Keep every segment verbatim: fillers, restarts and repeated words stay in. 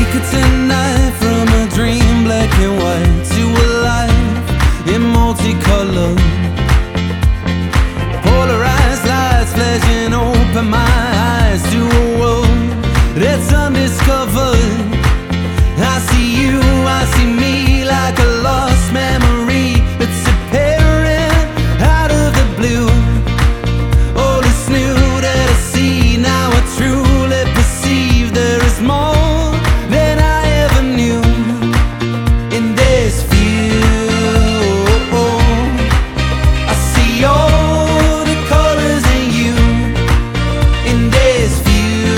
it tonight, from a dream black and white to a life in multicolor. Polarized lights flashing open my eyes to a world that's undiscovered. I see you, I see me, like a lost memory that's appearing out of the blue. All is new that I see, now I truly perceive there is more than I ever knew in this view. I see all the colors in you in this view.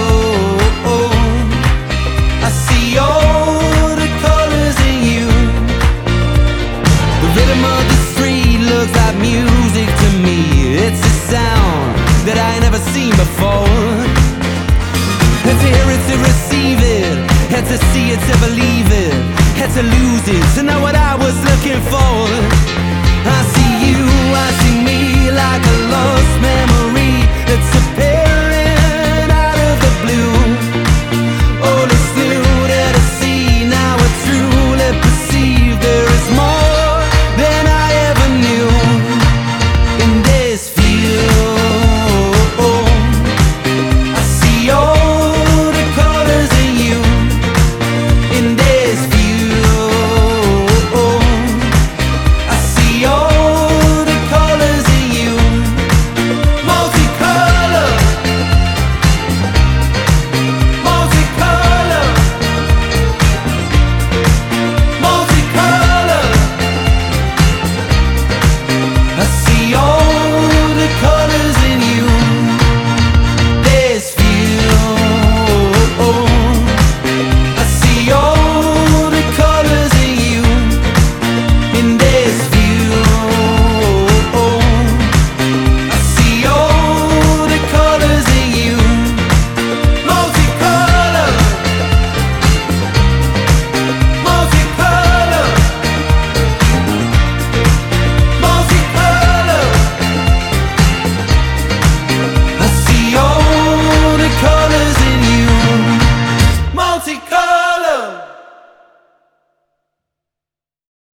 I see all the colors in you. The rhythm of the street looks like music to me. It's a sound that I ain't never seen before. Had to hear it to receive it, had to see it to believe it, had to lose it to know what I was looking for. I see you, I see me, like a lost man.